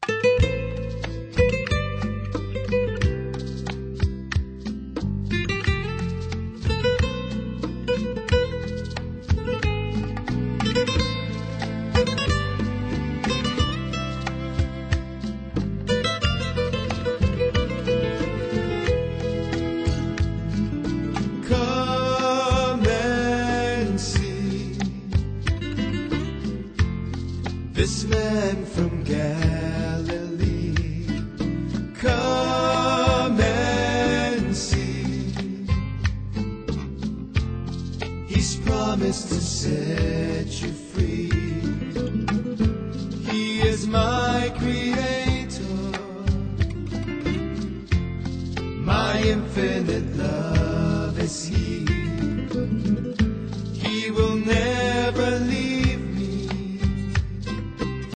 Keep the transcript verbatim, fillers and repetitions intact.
This man from Galilee, come and see. He's promised to set you free. He is my creator, my infinite love.